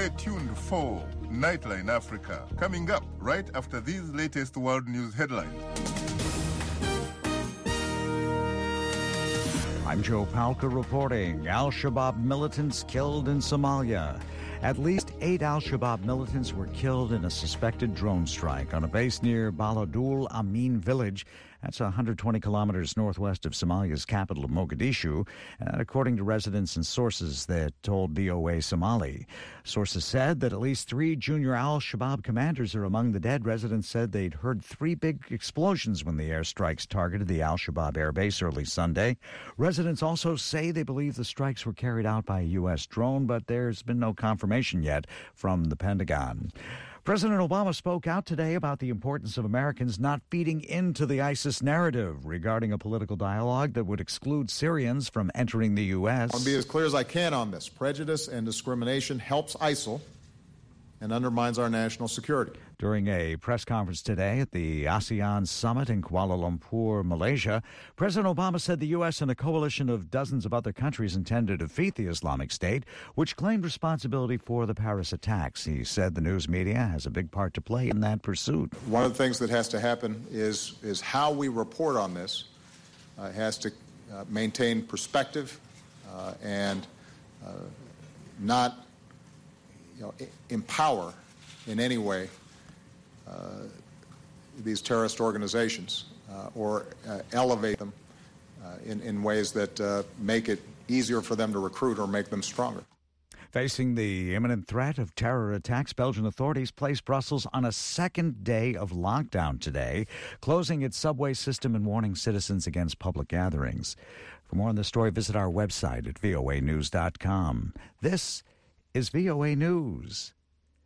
Stay tuned for Nightline Africa, coming up right after these latest world news headlines. I'm Joe Palca reporting. Al-Shabaab militants killed in Somalia. At least 8 Al-Shabaab militants were killed in a suspected drone strike on a base near Baladul Amin village. That's 120 kilometers northwest of Somalia's capital of Mogadishu, according to residents and sources that told VOA Somali. Sources said that at least 3 junior Al-Shabaab commanders are among the dead. Residents said they'd heard 3 big explosions when the airstrikes targeted the Al-Shabaab airbase early Sunday. Residents also say they believe the strikes were carried out by a U.S. drone, but there's been no confirmation yet from the Pentagon. President Obama spoke out today about the importance of Americans not feeding into the ISIS narrative regarding a political dialogue that would exclude Syrians from entering the U.S. I'll be as clear as I can on this. Prejudice and discrimination helps ISIL and undermines our national security. During a press conference today at the ASEAN summit in Kuala Lumpur, Malaysia, President Obama said the U.S. and a coalition of dozens of other countries intend to defeat the Islamic State, which claimed responsibility for the Paris attacks. He said the news media has a big part to play in that pursuit. One of the things that has to happen is how we report on this has to maintain perspective and not empower in any way these terrorist organizations or elevate them in ways that make it easier for them to recruit or make them stronger. Facing the imminent threat of terror attacks, Belgian authorities placed Brussels on a second day of lockdown today, closing its subway system and warning citizens against public gatherings. For more on this story, visit our website at voanews.com. This is VOA News.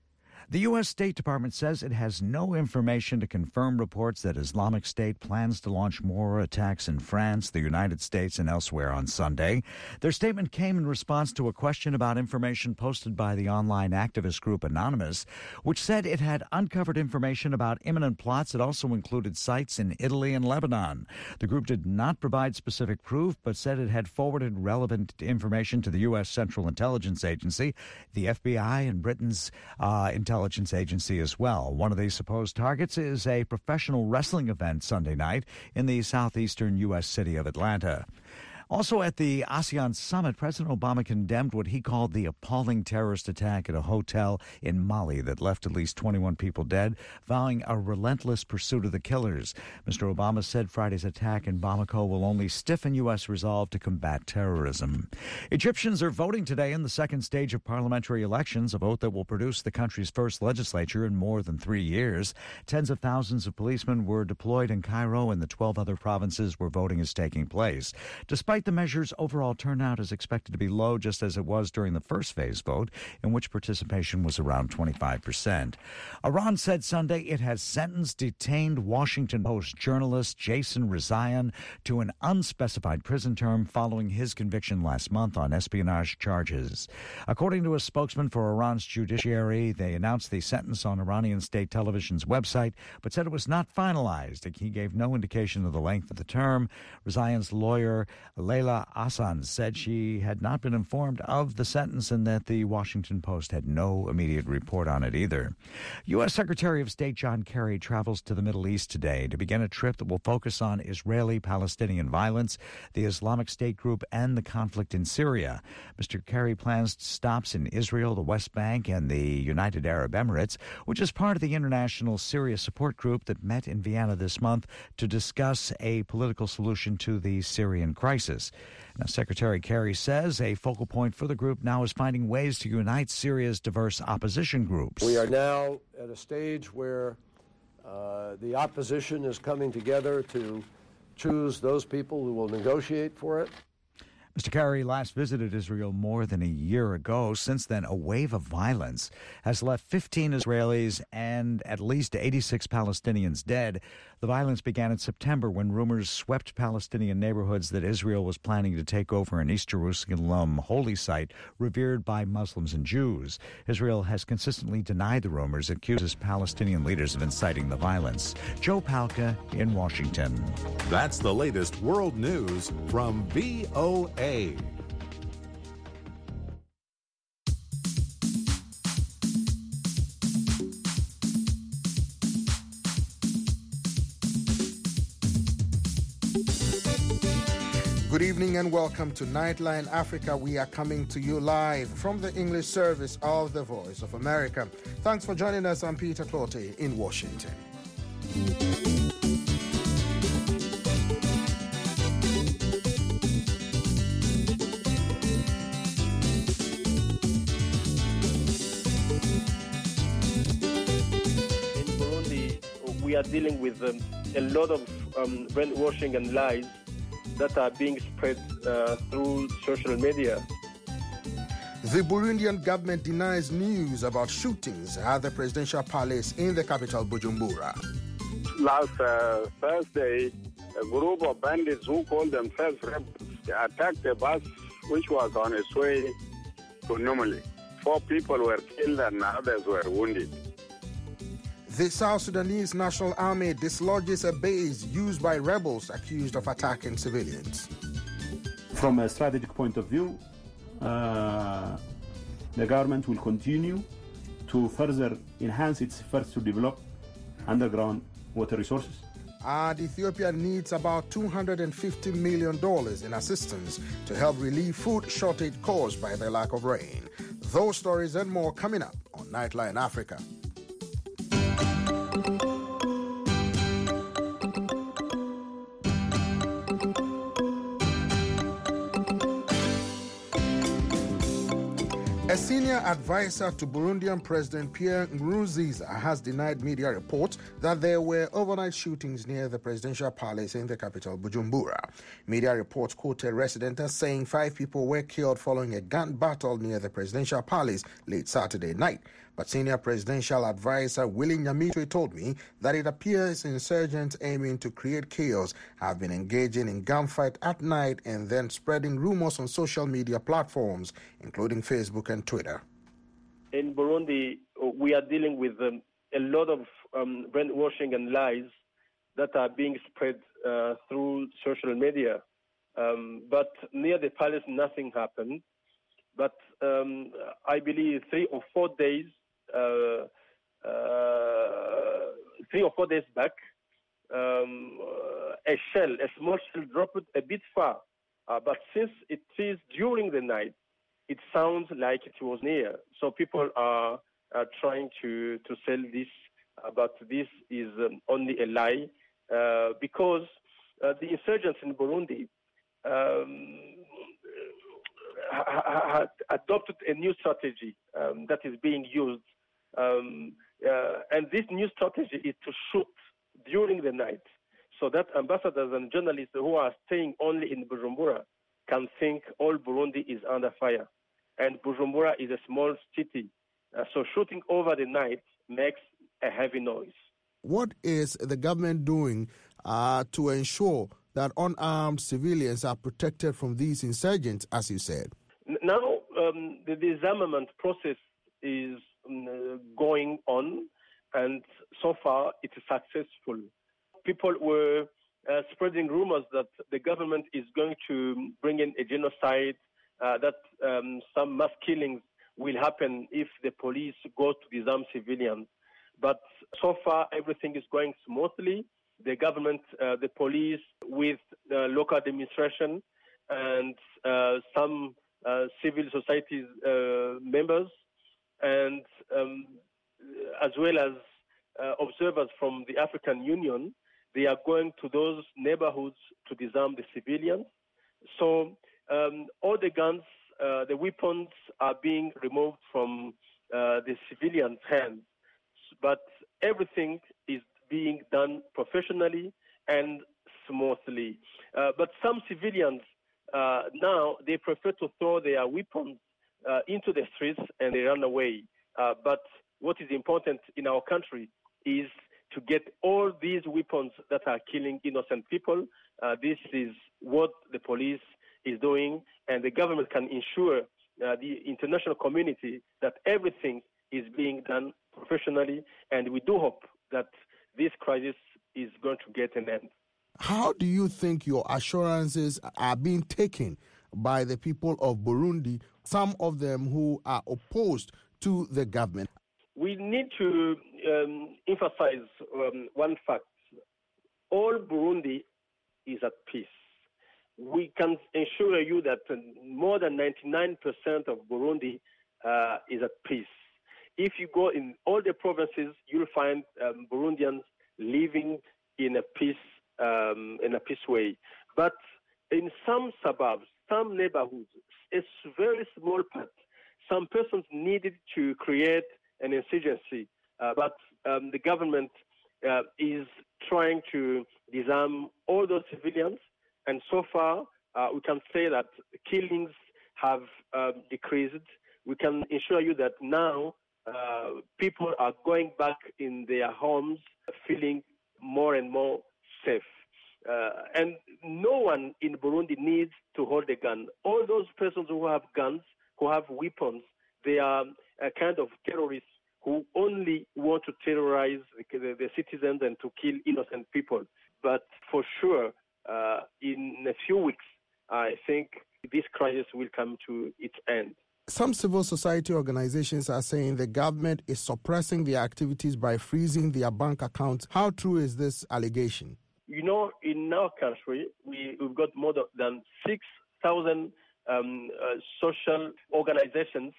The U.S. State Department says it has no information to confirm reports that Islamic State plans to launch more attacks in France, the United States, and elsewhere on Sunday. Their statement came in response to a question about information posted by the online activist group Anonymous, which said it had uncovered information about imminent plots that also included sites in Italy and Lebanon. The group did not provide specific proof, but said it had forwarded relevant information to the U.S. Central Intelligence Agency, the FBI, and Britain's intelligence agency as well. One of these supposed targets is a professional wrestling event Sunday night in the southeastern U.S. city of Atlanta. Also at the ASEAN summit, President Obama condemned what he called the appalling terrorist attack at a hotel in Mali that left at least 21 people dead, vowing a relentless pursuit of the killers. Mr. Obama said Friday's attack in Bamako will only stiffen U.S. resolve to combat terrorism. Egyptians are voting today in the second stage of parliamentary elections, a vote that will produce the country's first legislature in more than 3 years. Tens of thousands of policemen were deployed in Cairo and the 12 other provinces where voting is taking place. Despite the measure's overall turnout is expected to be low, just as it was during the first phase vote, in which participation was around 25%. Iran said Sunday it has sentenced detained Washington Post journalist Jason Rezaian to an unspecified prison term following his conviction last month on espionage charges. According to a spokesman for Iran's judiciary, they announced the sentence on Iranian state television's website, but said it was not finalized. He gave no indication of the length of the term. Rezaian's lawyer, Leila Hassan, said she had not been informed of the sentence and that the Washington Post had no immediate report on it either. U.S. Secretary of State John Kerry travels to the Middle East today to begin a trip that will focus on Israeli-Palestinian violence, the Islamic State group, and the conflict in Syria. Mr. Kerry plans stops in Israel, the West Bank, and the United Arab Emirates, which is part of the International Syria Support Group that met in Vienna this month to discuss a political solution to the Syrian crisis. Now, Secretary Kerry says a focal point for the group now is finding ways to unite Syria's diverse opposition groups. We are now at a stage where the opposition is coming together to choose those people who will negotiate for it. Mr. Kerry last visited Israel more than a year ago. Since then, a wave of violence has left 15 Israelis and at least 86 Palestinians dead. The violence began in September when rumors swept Palestinian neighborhoods that Israel was planning to take over an East Jerusalem holy site revered by Muslims and Jews. Israel has consistently denied the rumors and accuses Palestinian leaders of inciting the violence. Joe Palca in Washington. That's the latest world news from VOA. Good evening and welcome to Nightline Africa. We are coming to you live from the English service of the Voice of America. Thanks for joining us. I'm Peter Clottey in Washington. We are dealing with a lot of brainwashing and lies that are being spread through social media. The Burundian government denies news about shootings at the presidential palace in the capital, Bujumbura. Last Thursday, a group of bandits who called themselves rebels attacked a bus which was on its way to Numili. 4 people were killed and others were wounded. The South Sudanese National Army dislodges a base used by rebels accused of attacking civilians. From a strategic point of view, the government will continue to further enhance its efforts to develop underground water resources. And Ethiopia needs about $250 million in assistance to help relieve food shortage caused by the lack of rain. Those stories and more coming up on Nightline Africa. A senior advisor to Burundian President Pierre Nkurunziza has denied media reports that there were overnight shootings near the presidential palace in the capital, Bujumbura. Media reports quoted residents as saying 5 people were killed following a gun battle near the presidential palace late Saturday night. But senior presidential advisor Willie Nyamitwe told me that it appears insurgents aiming to create chaos have been engaging in gunfight at night and then spreading rumors on social media platforms, including Facebook and Twitter. In Burundi, we are dealing with a lot of brainwashing and lies that are being spread through social media. But near the palace, nothing happened. But I believe 3 or 4 days back, a small shell dropped a bit far. But since it is during the night, it sounds like it was near. So people are trying to sell this, but this is only a lie because the insurgents in Burundi had adopted a new strategy that is being used. And this new strategy is to shoot during the night so that ambassadors and journalists who are staying only in Bujumbura can think all Burundi is under fire. And Bujumbura is a small city. So shooting over the night makes a heavy noise. What is the government doing to ensure that unarmed civilians are protected from these insurgents, as you said? Now, the disarmament process is going on, and so far it is successful. People were spreading rumors that the government is going to bring in a genocide, that some mass killings will happen if the police go to disarm civilians. But so far, everything is going smoothly. The government, the police, with the local administration and some civil society members, and as well as observers from the African Union, they are going to those neighborhoods to disarm the civilians. So all the guns, the weapons are being removed from the civilians' hands, but everything is being done professionally and smoothly. But some civilians now, they prefer to throw their weapons into the streets and they run away. But what is important in our country is to get all these weapons that are killing innocent people. This is what the police is doing, and the government can ensure the international community that everything is being done professionally, and we do hope that this crisis is going to get an end. How do you think your assurances are being taken by the people of Burundi, some of them who are opposed to the government? We need to emphasize one fact. All Burundi is at peace. we can assure you that more than 99% of Burundi is at peace. If you go in all the provinces, you'll find Burundians living in a peace way. But in some suburbs, some neighborhoods, a very small part, some persons needed to create an insurgency, but the government is trying to disarm all those civilians, and so far we can say that killings have decreased. We can assure you that now people are going back in their homes feeling more and more safe. And no one in Burundi needs to hold a gun. All those persons who have guns, who have weapons, they are a kind of terrorists who only want to terrorize the citizens and to kill innocent people. But for sure, in a few weeks, I think this crisis will come to its end. Some civil society organizations are saying the government is suppressing their activities by freezing their bank accounts. How true is this allegation? You know, in our country, we've got more than 6,000 social organizations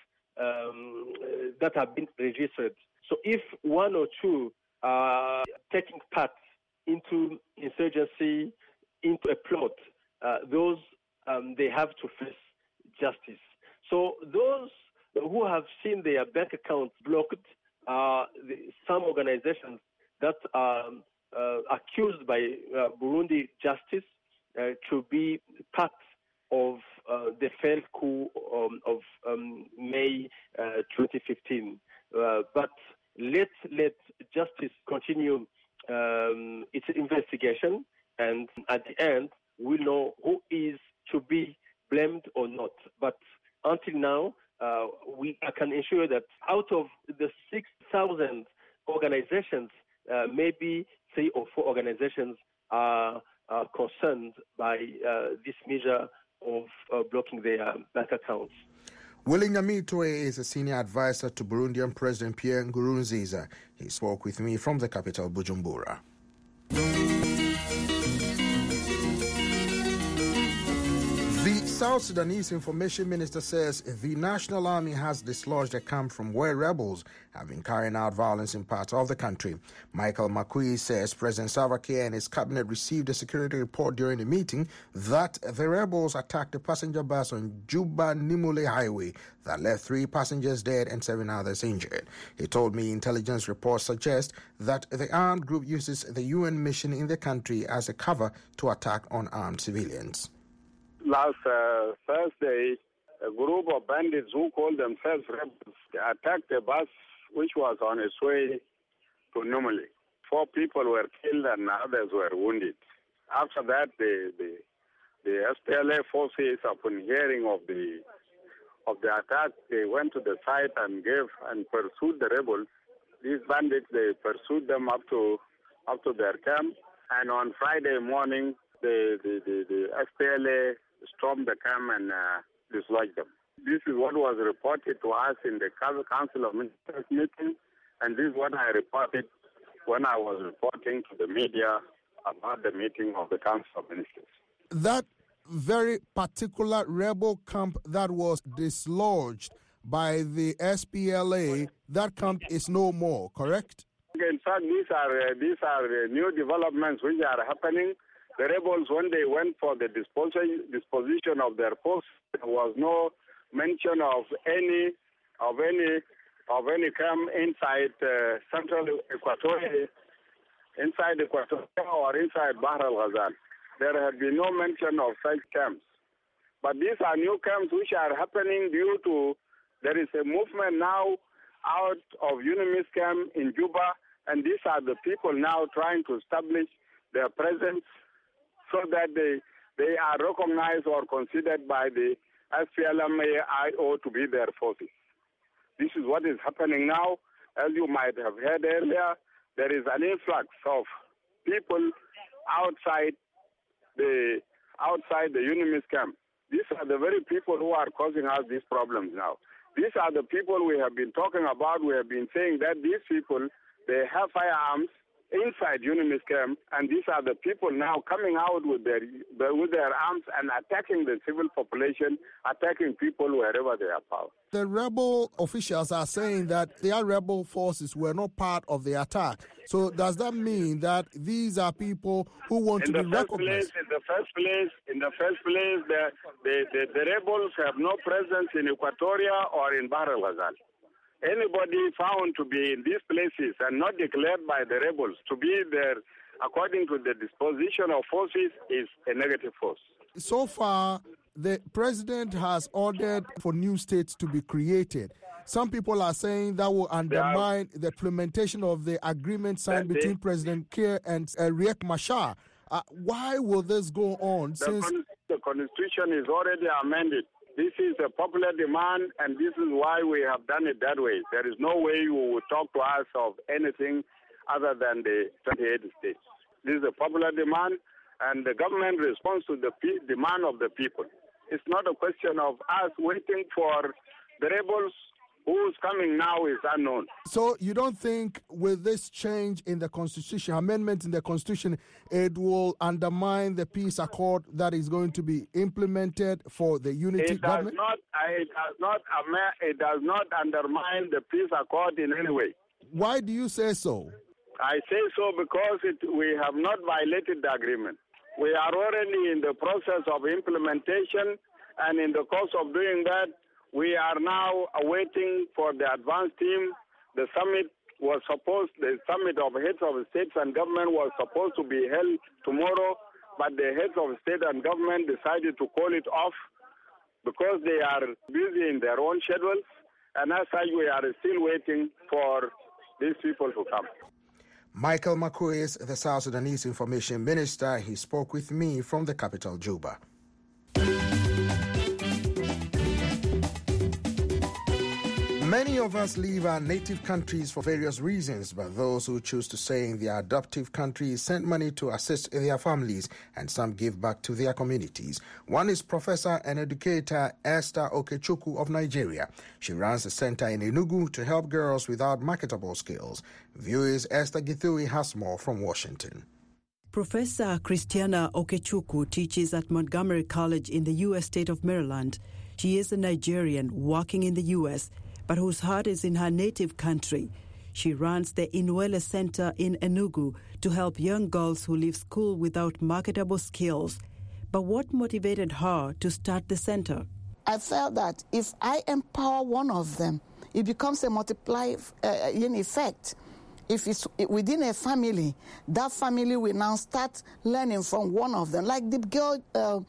that have been registered. So if one or two are taking part into insurgency, into a plot, those they have to face justice. So those who have seen their bank accounts blocked are some organizations that are accused by Burundi justice to be part of the failed coup of May 2015. But let justice continue its investigation, and at the end, we'll know who is to be blamed or not. But until now, I can assure that out of the 6,000 organizations, maybe 3 or 4 organizations are concerned by this measure of blocking their bank accounts. Willie Nyamitwe is a senior advisor to Burundian President Pierre Nkurunziza. He spoke with me from the capital, Bujumbura. The South Sudanese Information Minister says the National Army has dislodged a camp from where rebels have been carrying out violence in parts of the country. Michael Makui says President Salva Kiir and his cabinet received a security report during the meeting that the rebels attacked a passenger bus on Juba-Nimule Highway that left 3 passengers dead and 7 others injured. He told me intelligence reports suggest that the armed group uses the UN mission in the country as a cover to attack unarmed civilians. Last Thursday, a group of bandits who called themselves rebels attacked a bus which was on its way to Numili. 4 people were killed and others were wounded. After that, the SPLA forces, upon hearing of the attack, they went to the site and pursued the rebels. These bandits, they pursued them up to their camp, and on Friday morning, the SPLA stormed the camp and dislodged them. This is what was reported to us in the Council of Ministers meeting, and this is what I reported when I was reporting to the media about the meeting of the Council of Ministers. That very particular rebel camp that was dislodged by the SPLA, that camp is no more, correct? In fact, these are new developments which are happening. The rebels, when they went for the disposition of their posts, there was no mention of any camp inside central Equatoria, or inside Bahr al-Ghazal. There had been no mention of such camps. But these are new camps which are happening due to there is a movement now out of UNIMIS camp in Juba, and these are the people now trying to establish their presence so that they are recognized or considered by the SPLM-IO to be their forces. This is what is happening now. As you might have heard earlier, there is an influx of people outside the UNIMIS camp. These are the very people who are causing us these problems now. These are the people we have been talking about. We have been saying that these people, they have firearms inside UNIMIS camp, and these are the people now coming out with their arms and attacking the civil population, attacking people wherever they are found. The rebel officials are saying that their rebel forces were not part of the attack. So does that mean that these are people who want to be recognized? In the first place, the rebels have no presence in Equatoria or in Bahr el Ghazal. Anybody found to be in these places and not declared by the rebels to be there according to the disposition of forces is a negative force. So far, the president has ordered for new states to be created. Some people are saying that will undermine the implementation of the agreement signed between President Kiir and Riek Machar. Why will this go on? The constitution is already amended. This is a popular demand, and this is why we have done it that way. There is no way you would talk to us of anything other than the 28 states. This is a popular demand, and the government responds to the demand of the people. It's not a question of us waiting for the rebels. Who's coming now is unknown. So you don't think with this change in the Constitution, amendment in the Constitution, it will undermine the peace accord that is going to be implemented for the unity government? It does not undermine the peace accord in any way. Why do you say so? I say so because we have not violated the agreement. We are already in the process of implementation, and in the course of doing that, we are now awaiting for the advance team. The summit of heads of states and government was supposed to be held tomorrow, but the heads of state and government decided to call it off because they are busy in their own schedules, and as such we are still waiting for these people to come. Michael Makui is the South Sudanese Information Minister. He spoke with me from the capital, Juba. Many of us leave our native countries for various reasons, but those who choose to stay in their adoptive countries send money to assist their families, and some give back to their communities. One is Professor and educator Esther Okechukwu of Nigeria. She runs a center in Enugu to help girls without marketable skills. Viewers, Esther Githui has more from Washington. Professor Christiana Okechukwu teaches at Montgomery College in the U.S. state of Maryland. She is a Nigerian working in the U.S., but whose heart is in her native country. She runs the Inwele Center in Enugu to help young girls who leave school without marketable skills. But what motivated her to start the center? I felt that if I empower one of them, it becomes a multiplier effect. If it's within a family, that family will now start learning from one of them. Like the girl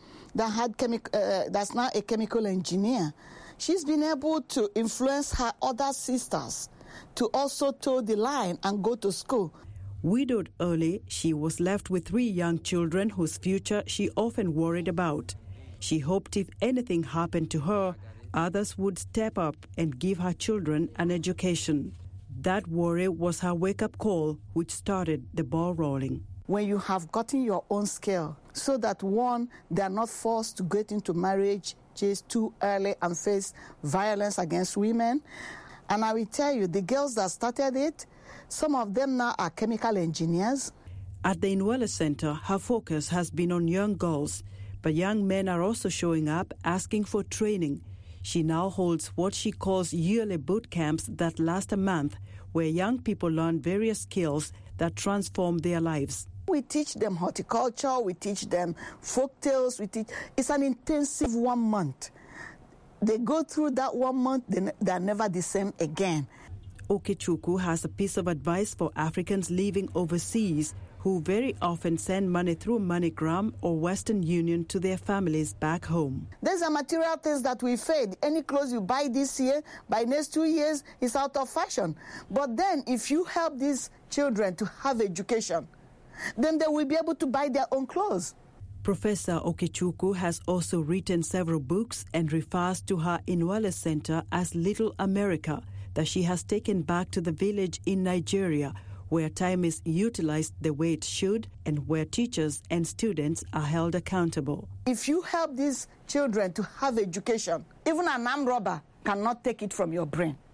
that's now a chemical engineer. She's been able to influence her other sisters to also toe the line and go to school. Widowed early, she was left with 3 young children whose future she often worried about. She hoped if anything happened to her, others would step up and give her children an education. That worry was her wake-up call, which started the ball rolling. When you have gotten your own skill, so that one, they are not forced to get into marriage too early and face violence against women. And I will tell you, the girls that started it, some of them now are chemical engineers. At the Inwele Center, her focus has been on young girls, but young men are also showing up asking for training. She now holds what she calls yearly boot camps that last a month, where young people learn various skills that transform their lives. We teach them horticulture, we teach them folk tales, it's an intensive 1 month. They go through that 1 month, they're never the same again. Okechukwu has a piece of advice for Africans living overseas who very often send money through MoneyGram or Western Union to their families back home. There's a material things that we fade. Any clothes you buy this year, by next 2 years, it's out of fashion. But then if you help these children to have education, then they will be able to buy their own clothes. Professor Okechukwu has also written several books and refers to her Inwele Center as Little America, that she has taken back to the village in Nigeria, where time is utilized the way it should and where teachers and students are held accountable. If you help these children to have education, even an armed robber cannot take it from your brain.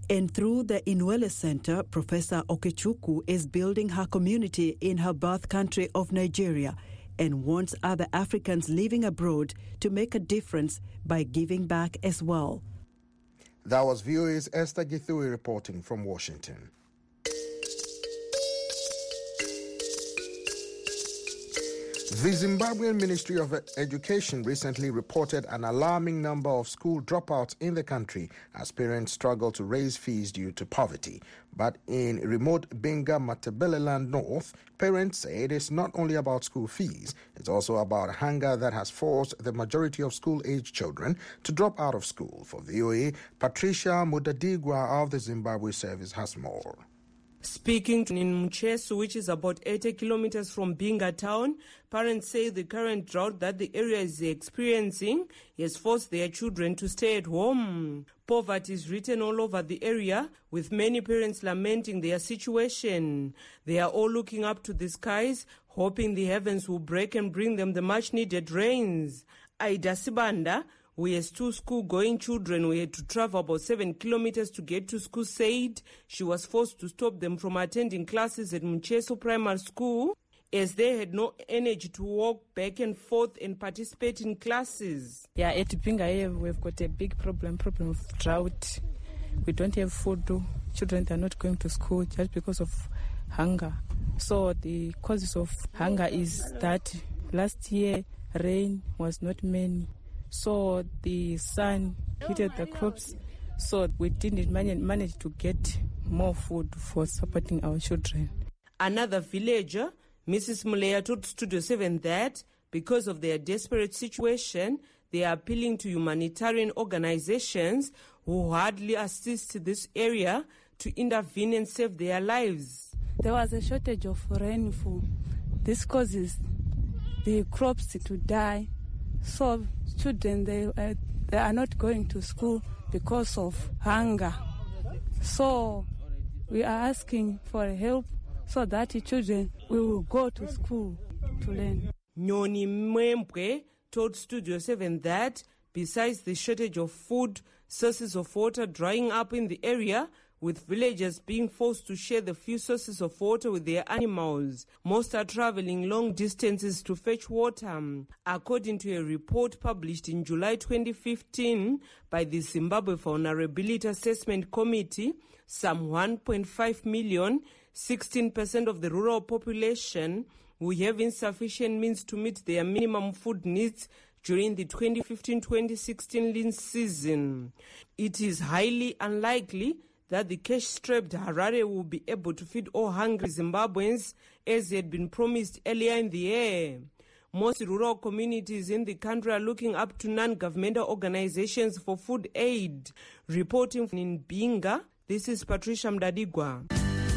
And through the Inwele Center, Professor Okechukwu is building her community in her birth country of Nigeria and wants other Africans living abroad to make a difference by giving back as well. That was VOA's Esther Githui reporting from Washington. The Zimbabwean Ministry of Education recently reported an alarming number of school dropouts in the country as parents struggle to raise fees due to poverty. But in remote Binga Matabeleland North, parents say it is not only about school fees, it's also about hunger that has forced the majority of school-aged children to drop out of school. For VOA, Patricia Mudadigwa of the Zimbabwe Service has more. Speaking in Mchesu, which is about 80 kilometers from Binga town, parents say the current drought that the area is experiencing has forced their children to stay at home. Poverty is written all over the area, with many parents lamenting their situation. They are all looking up to the skies, hoping the heavens will break and bring them the much-needed rains. Aida Sibanda, who has two school-going children who had to travel about 7 kilometers to get to school, said she was forced to stop them from attending classes at Mchesu Primary School as they had no energy to walk back and forth and participate in classes. Yeah, at Binga here we've got a big problem of drought. We don't have food. Children are not going to school just because of hunger. So the causes of hunger is that last year rain was not many. So the sun hit the crops, so we didn't manage to get more food for supporting our children. Another villager, Mrs. Muleya, told Studio 7 that because of their desperate situation, they are appealing to humanitarian organizations who hardly assist this area to intervene and save their lives. There was a shortage of rainfall. This causes the crops to die. So children, they are not going to school because of hunger. So we are asking for help so that the children will go to school to learn. Nyoni Mwembwe told Studio 7 that besides the shortage of food, sources of water drying up in the area, with villagers being forced to share the few sources of water with their animals. Most are traveling long distances to fetch water. According to a report published in July 2015 by the Zimbabwe Vulnerability Assessment Committee, some 1.5 million, 16% of the rural population, will have insufficient means to meet their minimum food needs during the 2015-2016 lean season. It is highly unlikely that the cash-strapped Harare will be able to feed all hungry Zimbabweans as had been promised earlier in the year. Most rural communities in the country are looking up to non-governmental organizations for food aid. Reporting in Binga, this is Patricia Mdadigwa.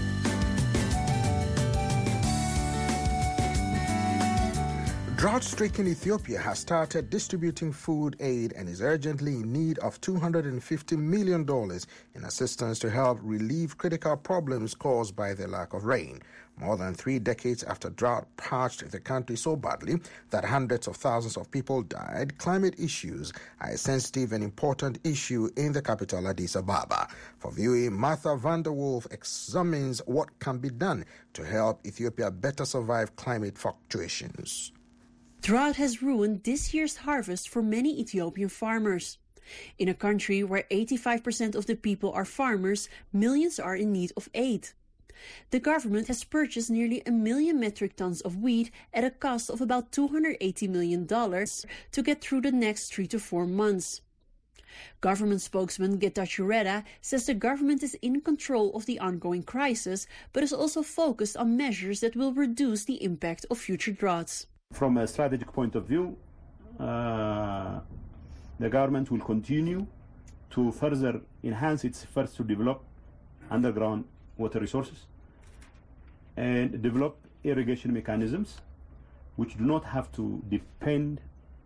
Drought-stricken Ethiopia has started distributing food aid and is urgently in need of $250 million in assistance to help relieve critical problems caused by the lack of rain. More than 3 decades after drought parched the country so badly that hundreds of thousands of people died, climate issues are a sensitive and important issue in the capital, Addis Ababa. For VOA, Martha van der Wolf examines what can be done to help Ethiopia better survive climate fluctuations. Drought has ruined this year's harvest for many Ethiopian farmers. In a country where 85% of the people are farmers, millions are in need of aid. The government has purchased nearly 1 million metric tons of wheat at a cost of about $280 million to get through the next 3 to 4 months. Government spokesman Getachew Reda says the government is in control of the ongoing crisis, but is also focused on measures that will reduce the impact of future droughts. From a strategic point of view, the government will continue to further enhance its efforts to develop underground water resources and develop irrigation mechanisms which do not have to depend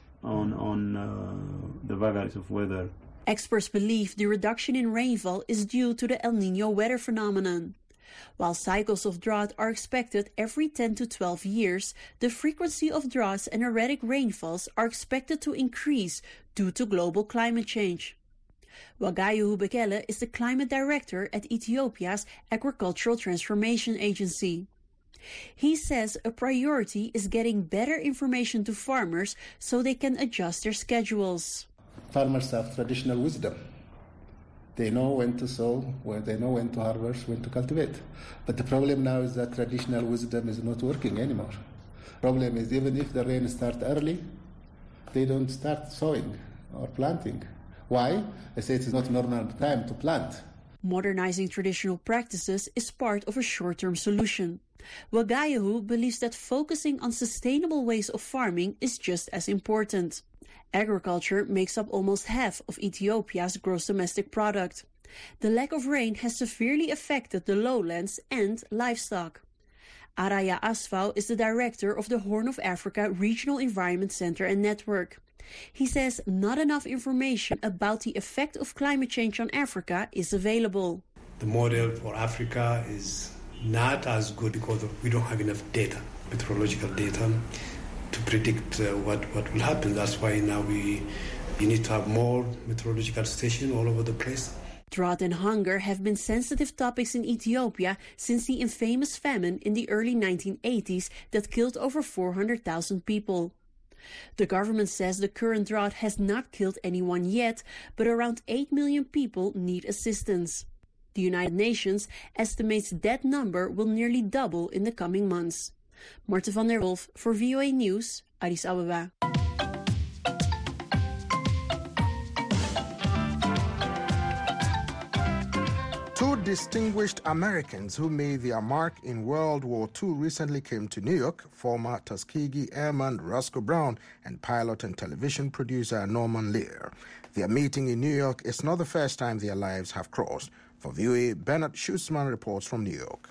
on the vagaries of weather. Experts believe the reduction in rainfall is due to the El Niño weather phenomenon. While cycles of drought are expected every 10 to 12 years, the frequency of droughts and erratic rainfalls are expected to increase due to global climate change. Wagayohu Bekele is the climate director at Ethiopia's Agricultural Transformation Agency. He says a priority is getting better information to farmers so they can adjust their schedules. Farmers have traditional wisdom. They know when to sow, they know when to harvest, when to cultivate. But the problem now is that traditional wisdom is not working anymore. Problem is, even if the rain starts early, they don't start sowing or planting. Why? They say it's not normal time to plant. Modernizing traditional practices is part of a short-term solution. Wagayohu believes that focusing on sustainable ways of farming is just as important. Agriculture makes up almost half of Ethiopia's gross domestic product. The lack of rain has severely affected the lowlands and livestock. Araya Asfau is the director of the Horn of Africa Regional Environment Center and Network. He says not enough information about the effect of climate change on Africa is available. The model for Africa is not as good because we don't have enough data, meteorological data, to predict what will happen. That's why now we need to have more meteorological stations all over the place. Drought and hunger have been sensitive topics in Ethiopia since the infamous famine in the early 1980s that killed over 400,000 people. The government says the current drought has not killed anyone yet, but around 8 million people need assistance. The United Nations estimates that number will nearly double in the coming months. Marten van der Wolf for VOA News, Addis Ababa. Two distinguished Americans who made their mark in World War II recently came to New York, former Tuskegee Airman Roscoe Brown and pilot and television producer Norman Lear. Their meeting in New York is not the first time their lives have crossed. For VOA, Bernard Schutzman reports from New York.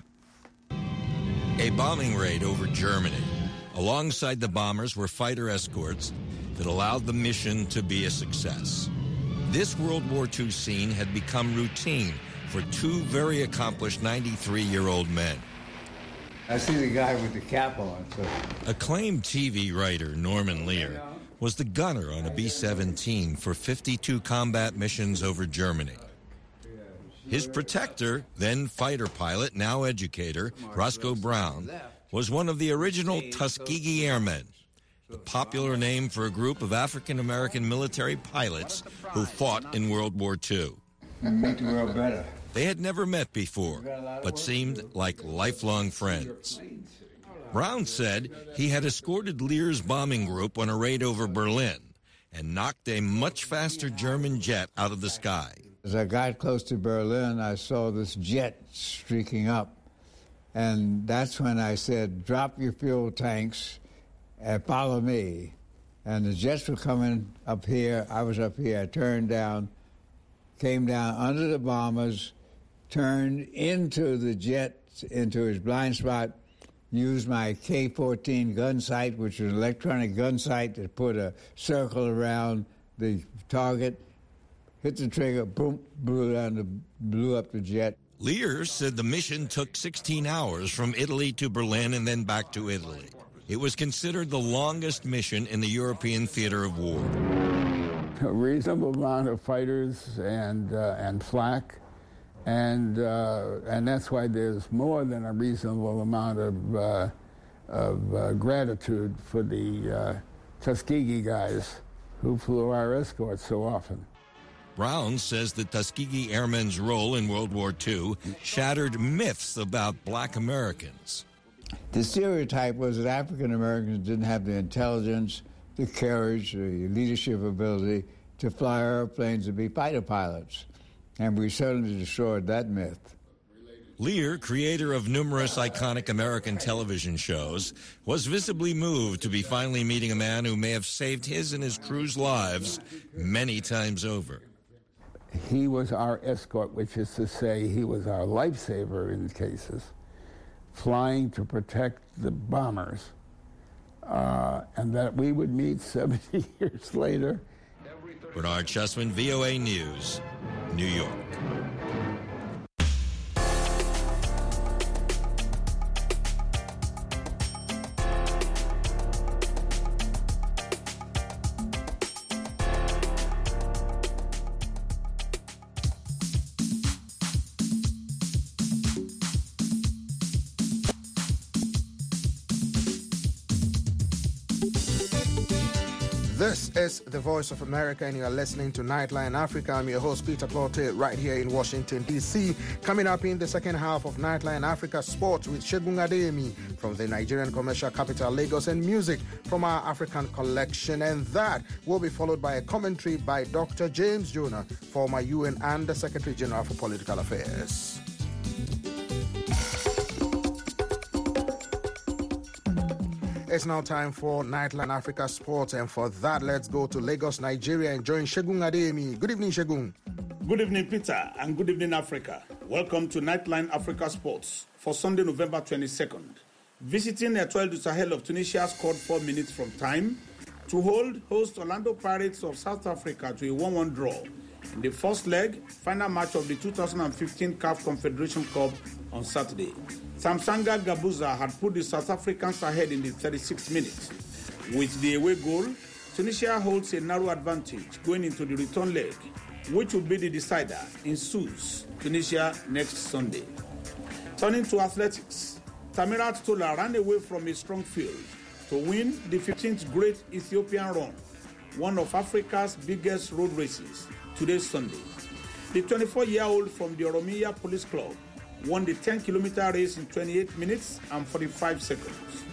A bombing raid over Germany. Alongside the bombers were fighter escorts that allowed the mission to be a success. This World War II scene had become routine for two very accomplished 93-year-old men. I see the guy with the cap on. So. Acclaimed TV writer Norman Lear was the gunner on a B-17 for 52 combat missions over Germany. His protector, then fighter pilot, now educator, Roscoe Brown, was one of the original Tuskegee Airmen, the popular name for a group of African-American military pilots who fought in World War II. Make the world better. They had never met before, but seemed like lifelong friends. Brown said he had escorted Lear's bombing group on a raid over Berlin and knocked a much faster German jet out of the sky. As I got close to Berlin, I saw this jet streaking up, and that's when I said, drop your fuel tanks and follow me. And the jets were coming up here. I was up here. I turned down, came down under the bombers, turned into the jet, into his blind spot, used my K-14 gun sight, which was an electronic gun sight that put a circle around the target, hit the trigger, boom, blew up the jet. Lear said the mission took 16 hours from Italy to Berlin and then back to Italy. It was considered the longest mission in the European theater of war. A reasonable amount of fighters and flak, and that's why there's more than a reasonable amount of gratitude for the Tuskegee guys who flew our escorts so often. Brown says the Tuskegee Airmen's role in World War II shattered myths about black Americans. The stereotype was that African Americans didn't have the intelligence, the courage, the leadership ability to fly airplanes and be fighter pilots. And we certainly destroyed that myth. Lear, creator of numerous iconic American television shows, was visibly moved to be finally meeting a man who may have saved his and his crew's lives many times over. He was our escort, which is to say he was our lifesaver in cases, flying to protect the bombers, and that we would meet 70 years later. Bernard Schutzman, VOA News, New York. This is the Voice of America, and you are listening to Nightline Africa. I'm your host, Peter Clotte, right here in Washington, D.C. Coming up in the second half of Nightline Africa Sports with Segun Adeyemi from the Nigerian commercial capital, Lagos, and music from our African collection. And that will be followed by a commentary by Dr. James Jonah, former UN Under Secretary General for Political Affairs. It's now time for Nightline Africa Sports, and for that, let's go to Lagos, Nigeria, and join Segun Adeyemi. Good evening, Segun. Good evening, Peter, and good evening, Africa. Welcome to Nightline Africa Sports for Sunday, November 22nd. Visiting Etoile du Sahel of Tunisia scored 4 minutes from time to host Orlando Pirates of South Africa to a 1-1 draw in the first leg, final match of the 2015 CAF Confederation Cup on Saturday. Samsanga Gabuza had put the South Africans ahead in the 36th minute. With the away goal, Tunisia holds a narrow advantage going into the return leg, which will be the decider in Sousse, Tunisia, next Sunday. Turning to athletics, Tamirat Tola ran away from a strong field to win the 15th Great Ethiopian Run, one of Africa's biggest road races, today Sunday. The 24-year-old from the Oromia Police Club won the 10-kilometer race in 28 minutes and 45 seconds.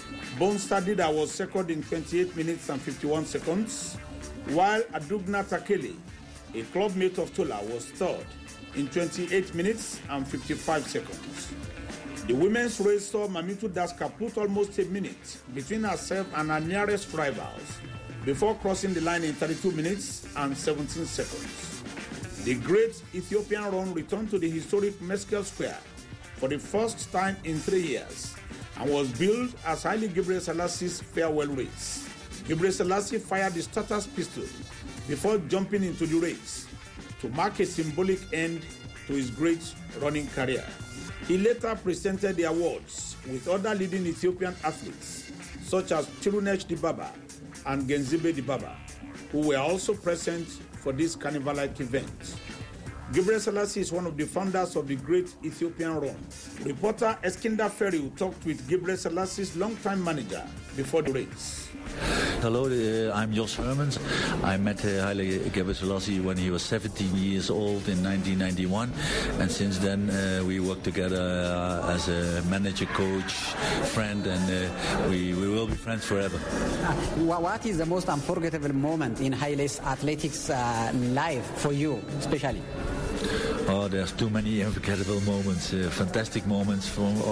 Bonsta Dida was second in 28 minutes and 51 seconds, while Adugna Takele, a clubmate of Tola, was third in 28 minutes and 55 seconds. The women's race saw Mamitu Daska put almost a minute between herself and her nearest rivals before crossing the line in 32 minutes and 17 seconds. The Great Ethiopian Run returned to the historic Meskel Square for the first time in 3 years and was billed as Haile Gebre Selassie's farewell race. Gebre Selassie fired the starter's pistol before jumping into the race to mark a symbolic end to his great running career. He later presented the awards with other leading Ethiopian athletes such as Tirunesh Dibaba and Genzibe Dibaba, who were also present for this carnival-like event. Gebre Selassie is one of the founders of the Great Ethiopian Run. Reporter Eskinder Ferry talked with Gebre Selassie's longtime manager before the race. Hello, I'm Jos Hermans. I met Haile Gebre Selassie when he was 17 years old in 1991, and since then we worked together as a manager, coach, friend, and we will be friends forever. What is the most unforgettable moment in Haile's athletics life for you, especially? Oh, there's too many unforgettable moments, fantastic moments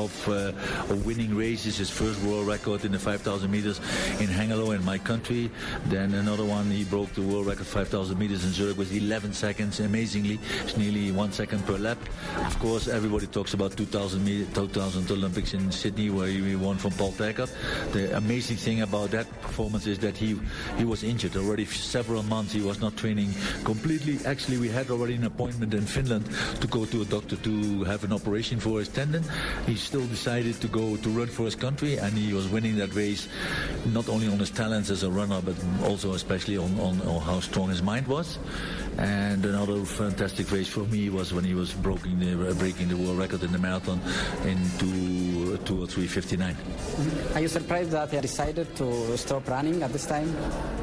of winning races. His first world record in the 5,000 meters in Hengelo in my country. Then another one, he broke the world record 5,000 meters in Zurich with 11 seconds, amazingly. It's nearly 1 second per lap. Of course, everybody talks about 2000 Olympics in Sydney, where he won from Paul Tergat. The amazing thing about that performance is that he was injured already for several months. He was not training completely. Actually, we had already an appointment in Finland to go to a doctor to have an operation for his tendon. He still decided to go to run for his country, and he was winning that race not only on his talents as a runner, but also especially on how strong his mind was. And another fantastic race for me was when he was breaking the world record in the marathon in 2:03:59. Are you surprised that he decided to stop running at this time?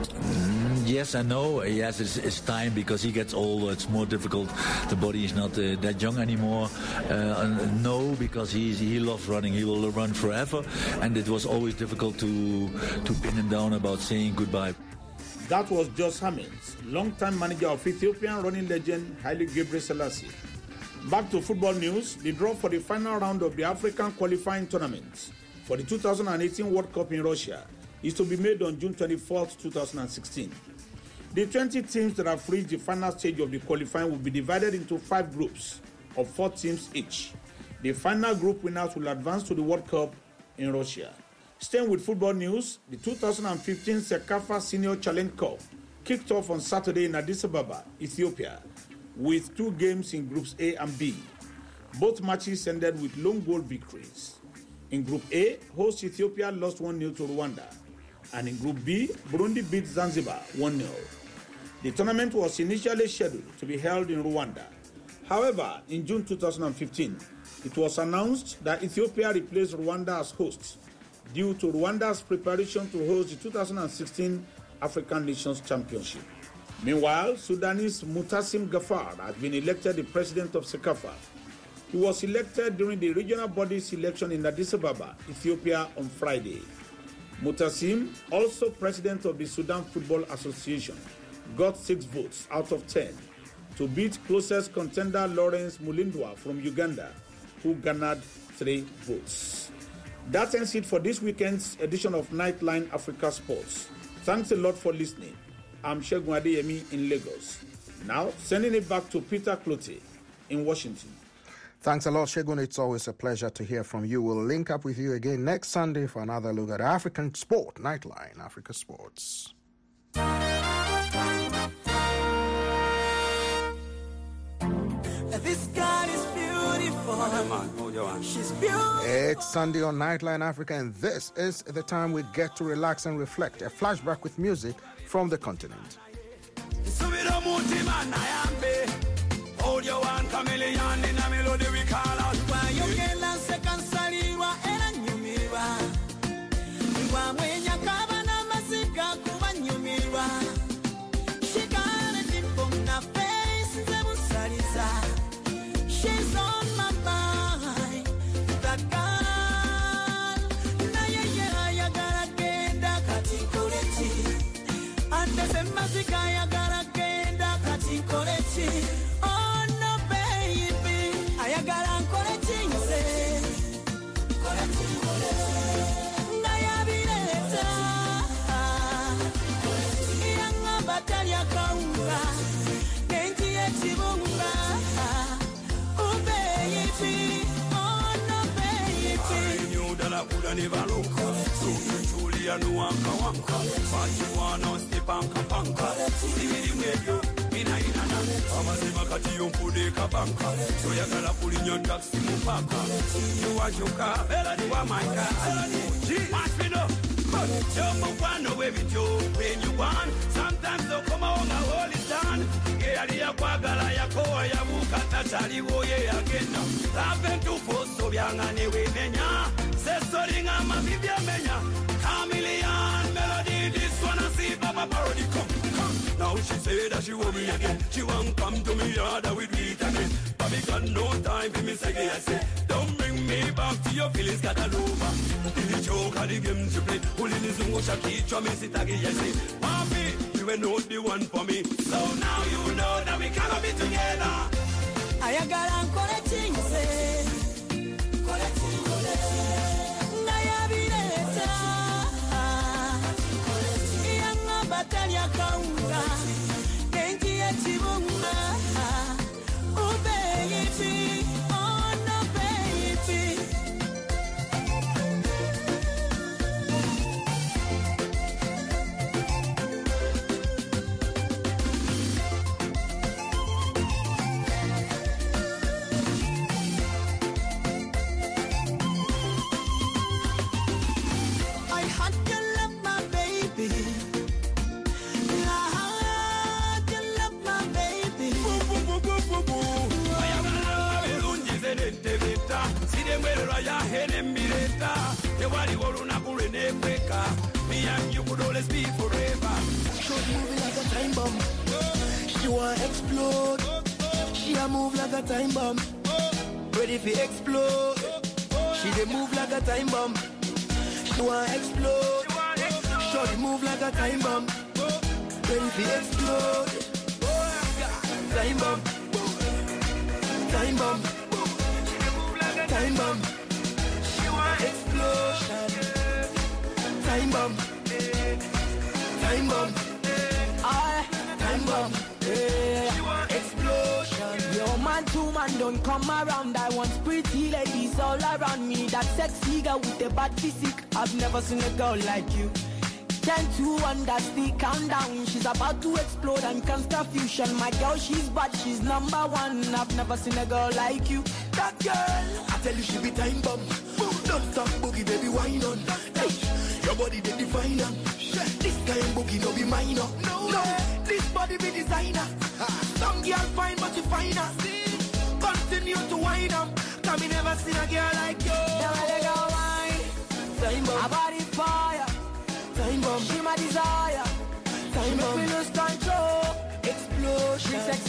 Yes and no. Yes, it's time because he gets older. It's more difficult. The body is not that young anymore. No, because he loves running. He will run forever, and it was always difficult to pin him down about saying goodbye. That was Jos Hermans, longtime manager of Ethiopian running legend Haile Gebre Selassie. Back to football news. The draw for the final round of the African qualifying tournament for the 2018 World Cup in Russia is to be made on June 24th, 2016. The 20 teams that have reached the final stage of the qualifying will be divided into 5 groups of 4 teams each. The final group winners will advance to the World Cup in Russia. Staying with football news, the 2015 CECAFA Senior Challenge Cup kicked off on Saturday in Addis Ababa, Ethiopia, with 2 games in Groups A and B. Both matches ended with lone goal victories. In Group A, host Ethiopia lost 1-0 to Rwanda, and in Group B, Burundi beat Zanzibar 1-0. The tournament was initially scheduled to be held in Rwanda. However, in June 2015, it was announced that Ethiopia replaced Rwanda as host due to Rwanda's preparation to host the 2016 African Nations Championship. Meanwhile, Sudanese Mutassim Gafar has been elected the president of CECAFA. He was elected during the regional body's election in Addis Ababa, Ethiopia on Friday. Mutassim, also president of the Sudan Football Association, got 6 votes out of 10 to beat closest contender Lawrence Mulindwa from Uganda, who garnered 3 votes. That ends it for this weekend's edition of Nightline Africa Sports. Thanks a lot for listening. I'm Segun Adeyemi in Lagos. Now, sending it back to Peter Clote in Washington. Thanks a lot, Segun. It's always a pleasure to hear from you. We'll link up with you again next Sunday for another look at African sport. Nightline Africa Sports. This girl is beautiful. She's beautiful. It's Sunday on Nightline Africa, and this is the time we get to relax and reflect. A flashback with music from the continent. Hold your one chameleon in a melody we call out. Why you can second salira and nyumira. Why when you cover na masika kuba nyumira. She got a dimple in her face, zebu salisa. She's on my mind. That girl. Na ya gara kenda katikolechi. And the masika ya gara kenda katikolechi. Never look so Julia no wanka but you wanna stay panka even you ina amazima kati yompude kabanka so yagala pulinyo taxi mupaka you wajoka bela di wa maika watch me no jumbo one with you when you want sometimes so come on a holy stand geri ya kwagala yako ya mukata chaliwo ye agenda happen to post so byangane we menya Sesoringa mabibia menya chameleon melody this one I see Baba parody come now she say that she want me again she won't come to me harder with it again Bobby got no time for me say I say don't bring me back to your feelings got a lover the joke of the game to play only nizungu shaki chwa me sitagi I say Bobby you were not the one for me so now you know that we cannot be together ayagala nkole chingse kole chingole Batalia kaunga kenji ya chibunga ubeiti ono beiti I had to love my baby ya hene mireta te wali woluna kulene kweka me and you could always be forever she's moving like a time bomb she want explode she a move like a time bomb ready for explode she dey move like a time bomb she want explode she move like a time bomb ready for explode time bomb time bomb time bomb explosion time bomb time bomb time bomb explosion yo man to man don't come around I want pretty ladies all around me that sexy girl with a bad physique I've never seen a girl like you 10 to 1 that's the countdown she's about to explode and can't stop fusion my girl she's bad she's number 1 I've never seen a girl like you that girl I tell you she be time bomb don't stop boogie baby wine on hey, your body they define them this kind boogie no be minor no this body be designer some girl fine but you finer continue to wine them cause me never seen a girl like you never let go wine time bomb my body fire time bomb she my desire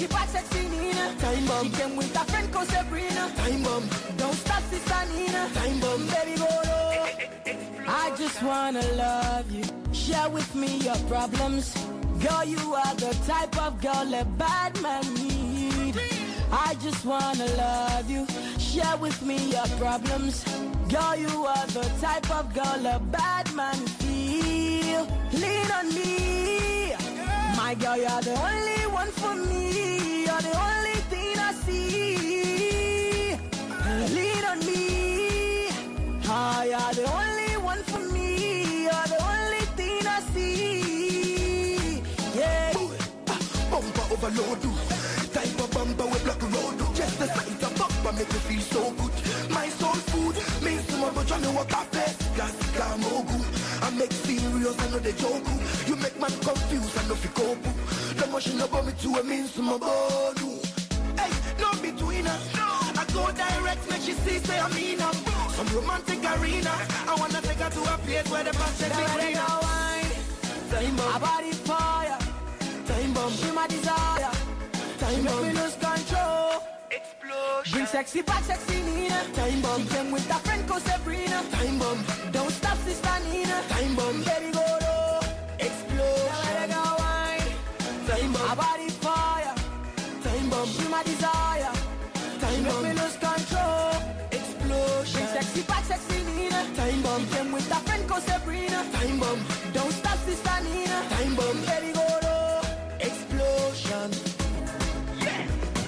sexy back, sexy Nina. Time bomb. She came with her friend called Sabrina. Time bomb. Don't stop, sister Nina. Time bomb. Baby, go low. I just wanna love you. Share with me your problems. Girl, you are the type of girl a bad man need. I just wanna love you. Share with me your problems. Girl, you are the type of girl a bad man feel. Lean on me. My girl, you're the only one for me. You're the only thing I see. Lean on me. Ah, you're the only one for me. You're the only thing I see. Yeah. Bumper overload. Type of bumper with block road. Just the sight of bumper make me feel so good. My soul food means tomorrow Johnny walk a face. Gas mogu. I make serious, I know the joke. You make man confused, I know fi go. The motion about me too, it means tomorrow. Hey, no between us. I go direct, make she see, say I mean her. Some romantic arena. I wanna take her to a place where the past is greener. Time bomb. I body fire. Time bomb. She my desire. Time bomb. Make me lose control. Explosion. Bring sexy back, sexy Nina. Time bomb. She came with her friend called Sabrina. Time bomb. Don't stop, sister Nina. Time bomb. Baby, go low. Explosion. Time bomb. I body fire. Time bomb. She my desire. Time bomb. Make me lose control. Explosion. Bring sexy back, sexy Nina. Time bomb. Came with her friend called Sabrina. Time bomb. Don't stop, sister Nina. Time bomb. Baby, go low. Explosion. Yeah.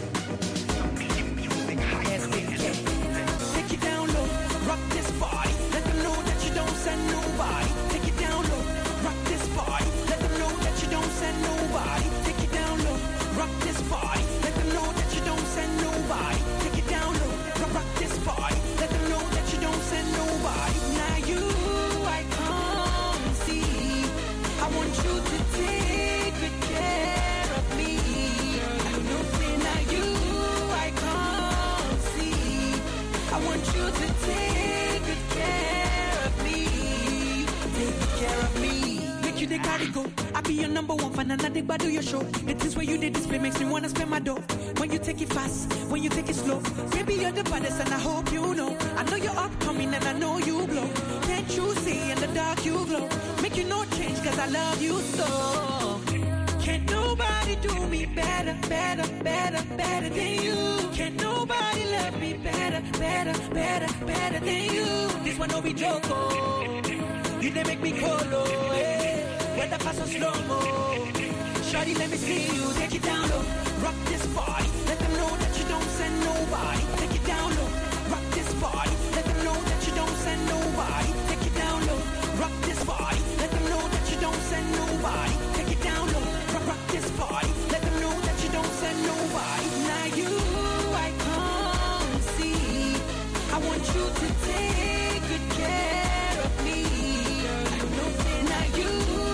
Take it down low. Rock this body. Let them know that you don't send nobody. Take it down low. Rock this body. Let them know that you don't send nobody. Take it down low. Rock this body. Let them know that you don't send nobody. Take it down low. Rock this body. Let them know that you don't send nobody. Now you, I can't see. I want you to take good care of me. You know, now you, I can't see. I want you to take good care of me. Take good care of me. Make you the carry go. I be your number one fan and I think do your show. The things where you did display makes me wanna spend my dough. When you take it fast, when you take it slow. Baby, you're the baddest and I hope you know. I know you're upcoming and I know you glow. Can't you see in the dark you glow? Make you no change cause I love you so. Can't nobody do me better, better, better, better than you. Can't nobody love me better, better, better, better than you. This one no be joke, oh. You they make me colo, eh. Whether fast or slow-mo. Shawty, let me see you. Take it down low. Rock this body. Let them know that you don't send nobody. Take it down low. Rock this body. Let them know that you don't send nobody. Take it down low. Rock this body. Let them know that you don't send nobody. Take it down low. Rock this body. Let them know that you don't send nobody. Now you, I can't see. I want you to take good care of me. Now you,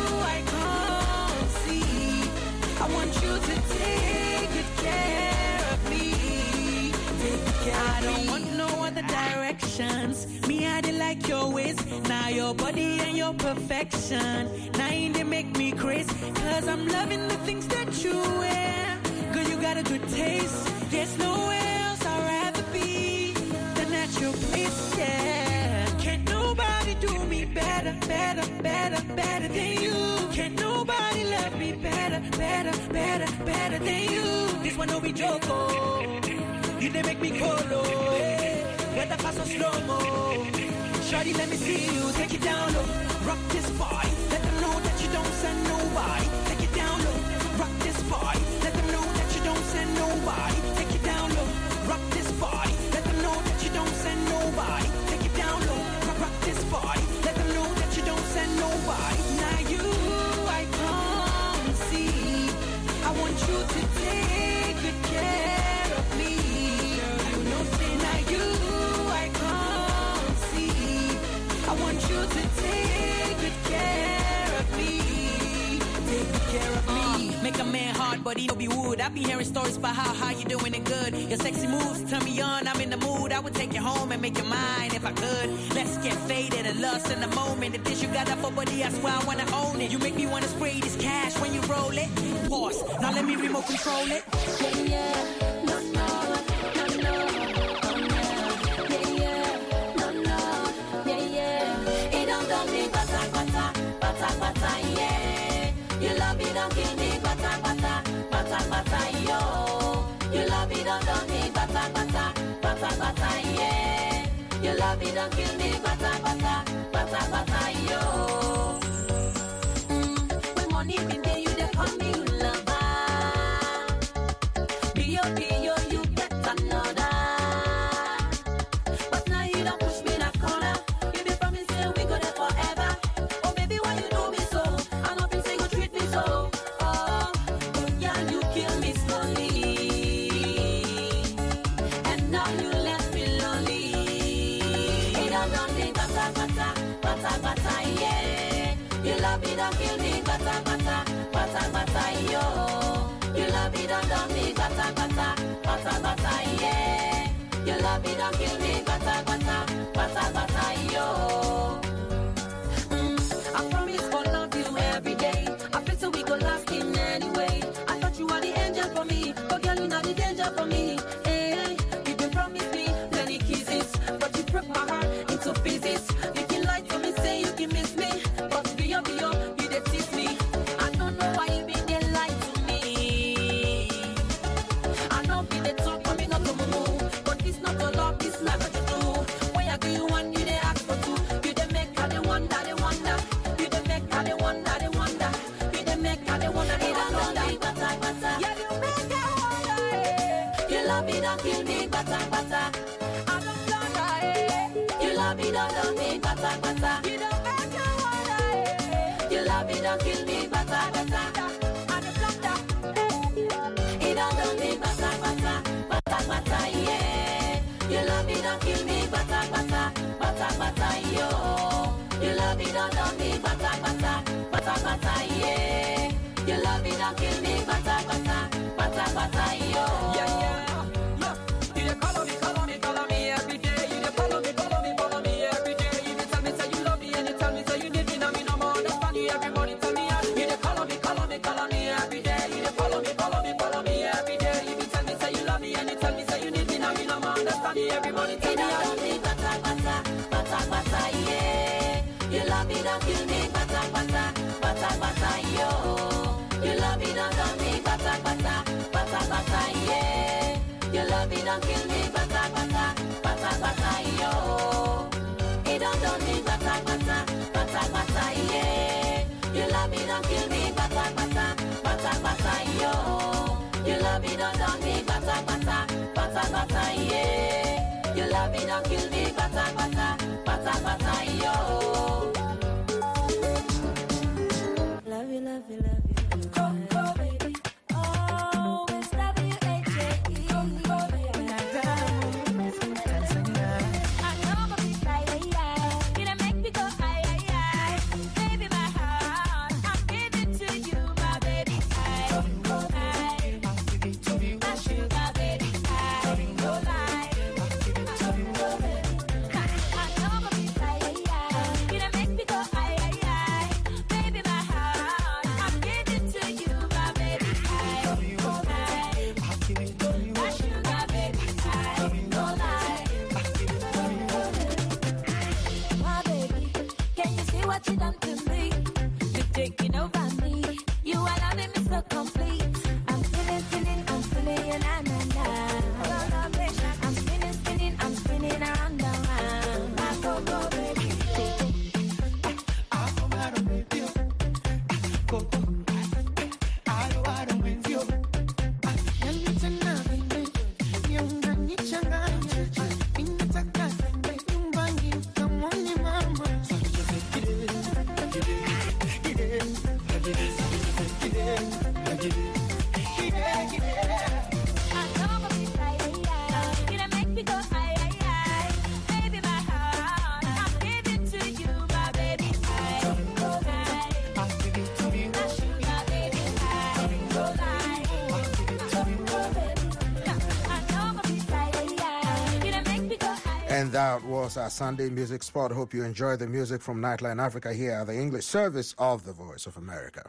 I want you to take good care of me. Take good care I don't want no other directions. Me, I did like your ways. Now your body and your perfection. Now you they make me crazy. Cause I'm loving the things that you wear. Girl, you got a good taste. There's nowhere else I'd rather be than at your place, yeah. Can't nobody do me better, better, better, better than you. Can't nobody love me better, better, better, better than you. This one no be joke, oh. You they make me colo, eh. Whether fast or slow-mo. Shawty, let me see you. Take it down low. Rock this body. Let them know that you don't send nobody. Take it down low. Rock this body. Let them know that you don't send nobody. Take it down low. Rock this body. Let them know that you don't send nobody. Take it down low. Rock this body. Let them know that you don't send nobody. Now you, I can't see. I want you to take good care of me. You know, say now you, I can't see. I want you to take good care. Make a man hard, but he no be wood. I be hearing stories about how you doing it good. Your sexy moves turn me on, I'm in the mood. I would take you home and make you mine if I could. Let's get faded and lost in the moment. If this you got that for body, I swear I wanna own it. You make me wanna spray this cash when you roll it. Pause, now let me remote control it. Yeah, no, no, no, no. You love me, don't kill me, bata, bata, bata, bata, yo. You love me, don't me, bata, bata, bata, bata, yeah. You love me, don't kill me, bata, bata, bata, bata, yo. When money been there, you dey call me lover. Be yo, you get another. But now you don't push me in that corner. You be promising we go there forever. Oh baby, why you do me so? I know people say you treat me so. Oh, yeah, you kill me slowly. And now you left me lonely. You don't me, bata, bata, bata, bata, yeah. You love me, don't kill me, bata, bata, bata, bata, yo. You love me, don't me, bata, bata, bata, bata, yeah. You love me, don't kill me, bata, bata, bata, bata, yo. I promise for love you every day. I feel so we go lasting anyway. I thought you were the angel for me, but girl, you're not the danger for me. Hey, you can promise me many kisses, but you broke my heart into pieces. You can lie to me, say you can miss me, but be up, you dey tease me. I don't know why you been there lie to me. I know be the talk for me not to move, but this not a love, this not what you do. When I do you one, you dey ask for two. You dey make how they wonder, they wonder. You dey make how they wonder, they wonder. You dey make how they wonder, they wonder. Bata, bata. Yeah, you make how wonder, eh. You love me, don't kill me, bata, bata. I don't wonder, eh. You love me, don't me, bata, bata. You don't make how wonder, eh. You love me, don't kill me, bata, bata. I don't wonder, eh. You don't me, bata, bata, bata, bata, yeah. You love me, don't kill me, bata, bata, bata, bata, yo. You love me, don't me, bata, bata, bata, bata, yeah. You love me, don't kill me, bata, bata, bata, bata, yo. Yeah, yeah. You dey call me every day. You dey follow me every day. You dey tell me say you love me and you tell me say you need me, now me no more understand you. Everybody tell me you dey call me every day. You dey follow me every day. You dey tell me say you love me and you tell me say you need me, now me no more understand you. Everybody tell me bata, bata, bata, bata, yeah. You love me, don't kill me, bata, bata, bata, bata, yo. You love me, don't me, bata, bata, bata, bata, yeah. You love me, don't kill me, bata, bata, bata, bata, yo. You don't me, bata, bata, bata, bata, yeah. You love me, don't kill me, bata, bata, bata, bata, yo. You love me, don't me, bata, bata, bata, bata, yeah. You love me, don't kill me, bata, bata, bata, bata, yo. Love you, love you, love you. Coco, baby. Oh, it's W-H-A-E. Coco, baby. I know I'm a big guy, you done make me go, baby, my heart, I'm giving to you, my baby, Coco, baby. My sugar, baby, no lie. Coco, baby. I know I'm a big guy, you done make me go, baby, my heart, I'm giving to you, my baby, Coco, baby. My sugar, baby, no lie. My baby, can you see what you done to me? You're taking over me. You are loving me so complete. I'm feeling, I'm feeling you, na na na. I'm spinning around the round. My Coco, baby. And that was our Sunday music spot. Hope you enjoy the music from Nightline Africa here at the English service of the Voice of America.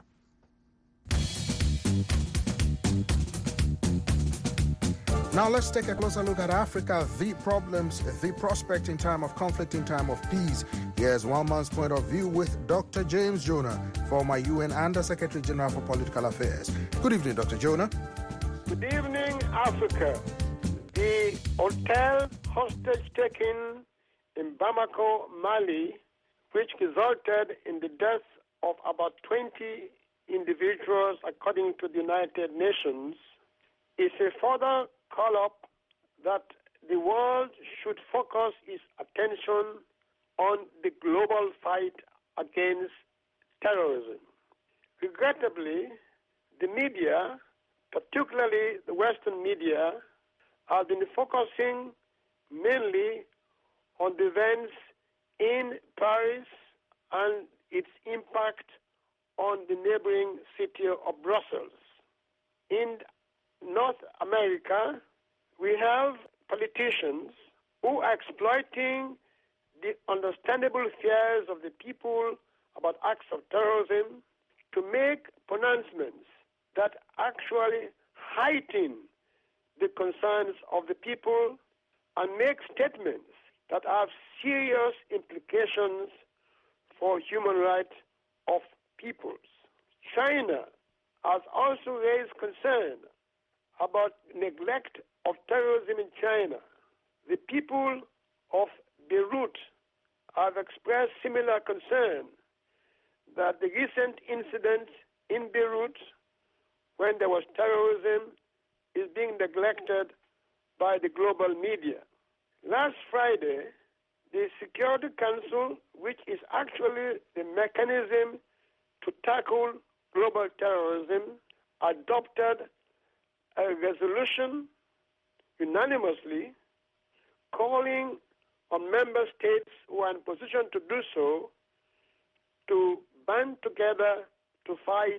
Now let's take a closer look at Africa, the problems, the prospect in time of conflict, in time of peace. Here's one man's point of view with Dr. James Jonah, former UN Under Secretary General for Political Affairs. Good evening, Dr. Jonah. Good evening, Africa. The hotel hostage-taking in Bamako, Mali, which resulted in the death of about 20 individuals, according to the United Nations, is a further call-up that the world should focus its attention on the global fight against terrorism. Regrettably, the media, particularly the Western media, have been focusing mainly on the events in Paris and its impact on the neighboring city of Brussels. In North America, we have politicians who are exploiting the understandable fears of the people about acts of terrorism to make pronouncements that actually heighten the concerns of the people and make statements that have serious implications for human rights of peoples. China has also raised concern about neglect of terrorism in China. The people of Beirut have expressed similar concern that the recent incident in Beirut, when there was terrorism, is being neglected by the global media. Last Friday, the Security Council, which is actually the mechanism to tackle global terrorism, adopted a resolution unanimously calling on member states who are in position to do so to band together to fight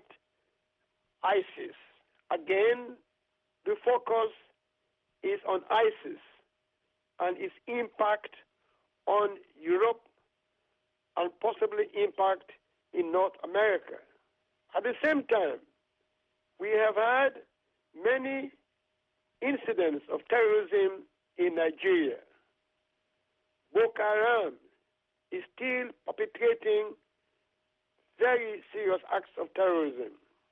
ISIS. Again, the focus is on ISIS and its impact on Europe and possibly impact in North America. At the same time, we have had many incidents of terrorism in Nigeria. Boko Haram is still perpetrating very serious acts of terrorism.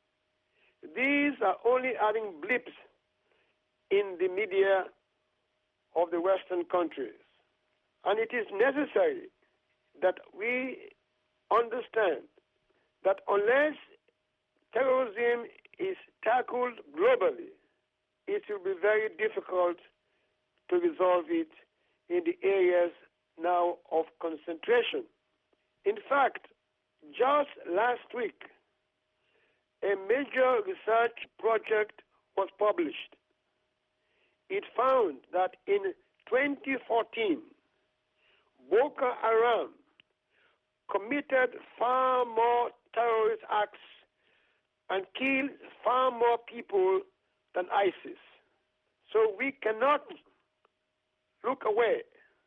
These are only adding blips in the media of the Western countries. And it is necessary that we understand that unless terrorism is tackled globally, it will be very difficult to resolve it in the areas now of concentration. In fact, just last week, a major research project was published. It found that in 2014, Boko Haram committed far more terrorist acts and killed far more people than ISIS. So we cannot look away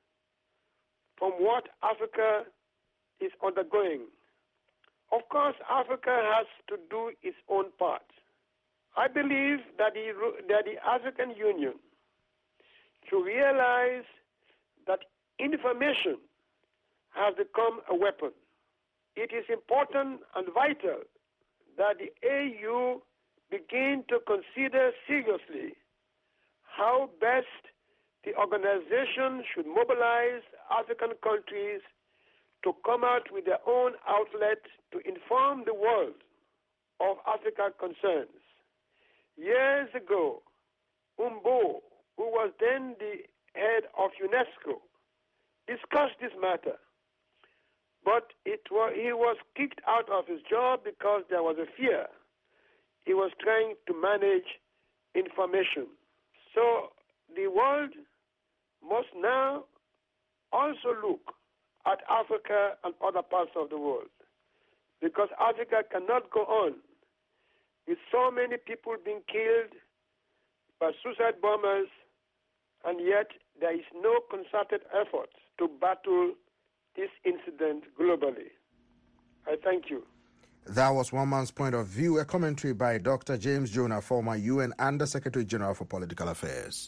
from what Africa is undergoing. Of course, Africa has to do its own part. I believe that the African Union should realize that information has become a weapon. It is important and vital that the AU begin to consider seriously how best the organization should mobilize African countries to come out with their own outlet to inform the world of African concerns. Years ago, Umbo, who was then the head of UNESCO, discussed this matter. But he was kicked out of his job because there was a fear. He was trying to manage information. So the world must now also look at Africa and other parts of the world, because Africa cannot go on with so many people being killed by suicide bombers and yet there is no concerted effort to battle this incident globally. I thank you. That was one man's point of view, a commentary by Dr. James Jonah, former UN Under Secretary General for Political Affairs.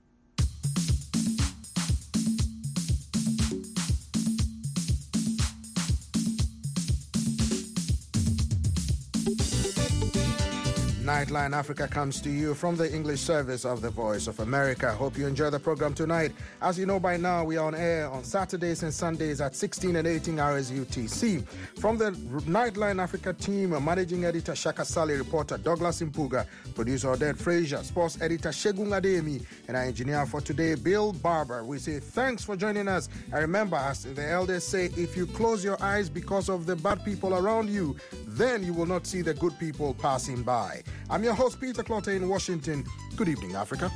Nightline Africa comes to you from the English service of the Voice of America. Hope you enjoy the program tonight. As you know by now, we are on air on Saturdays and Sundays at 16 and 18 hours UTC. From the Nightline Africa team, managing editor Shaka Sali, reporter Douglas Impuga, producer Oded Frazier, sports editor Shegun Ademi, and our engineer for today, Bill Barber. We say thanks for joining us. And remember, as the elders say, if you close your eyes because of the bad people around you, then you will not see the good people passing by. I'm your host, Peter Clottey in Washington. Good evening, Africa.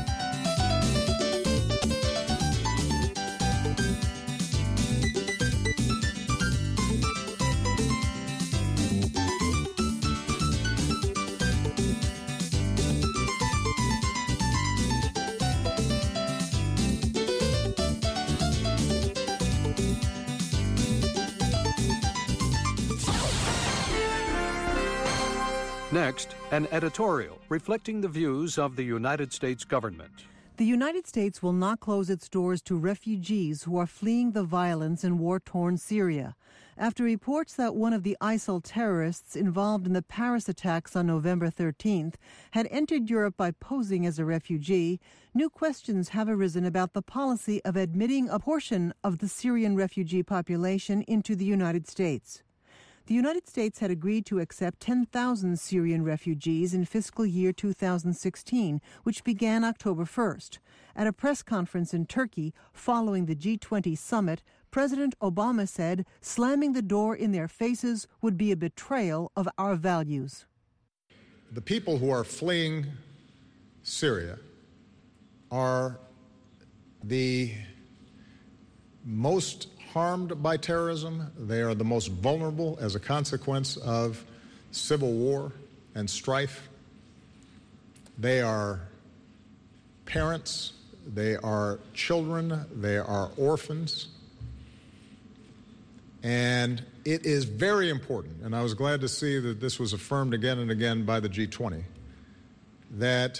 Next, an editorial reflecting the views of the United States government. The United States will not close its doors to refugees who are fleeing the violence in war-torn Syria. After reports that one of the ISIL terrorists involved in the Paris attacks on November 13th had entered Europe by posing as a refugee, new questions have arisen about the policy of admitting a portion of the Syrian refugee population into the United States. The United States had agreed to accept 10,000 Syrian refugees in fiscal year 2016, which began October 1st. At a press conference in Turkey following the G20 summit, President Obama said slamming the door in their faces would be a betrayal of our values. The people who are fleeing Syria are the most harmed by terrorism. They are the most vulnerable as a consequence of civil war and strife. They are parents, they are children, they are orphans. And it is very important, and I was glad to see that this was affirmed again and again by the G20, that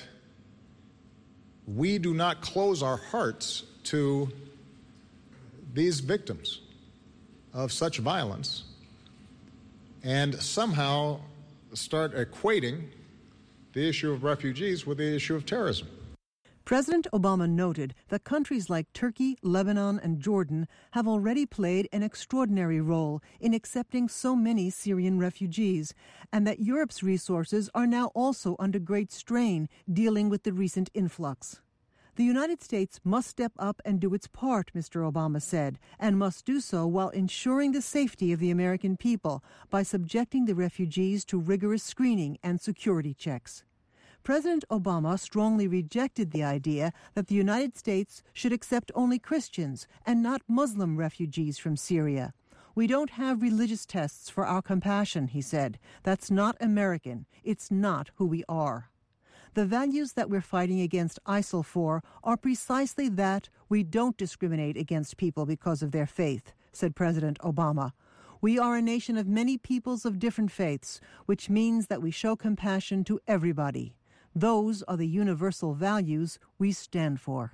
we do not close our hearts to these victims of such violence and somehow start equating the issue of refugees with the issue of terrorism. President Obama noted that countries like Turkey, Lebanon, and Jordan have already played an extraordinary role in accepting so many Syrian refugees, and that Europe's resources are now also under great strain dealing with the recent influx. The United States must step up and do its part, Mr. Obama said, and must do so while ensuring the safety of the American people by subjecting the refugees to rigorous screening and security checks. President Obama strongly rejected the idea that the United States should accept only Christians and not Muslim refugees from Syria. We don't have religious tests for our compassion, he said. That's not American. It's not who we are. The values that we're fighting against ISIL for are precisely that we don't discriminate against people because of their faith, said President Obama. We are a nation of many peoples of different faiths, which means that we show compassion to everybody. Those are the universal values we stand for.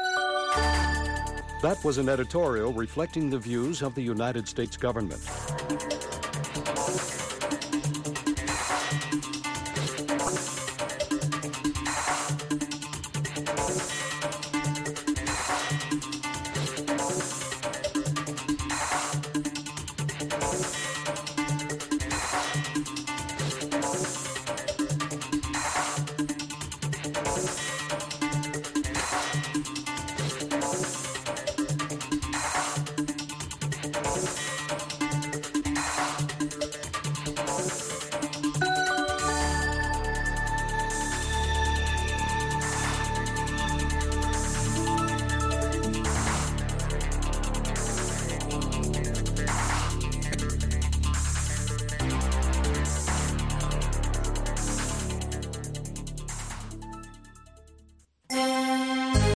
That was an editorial reflecting the views of the United States government.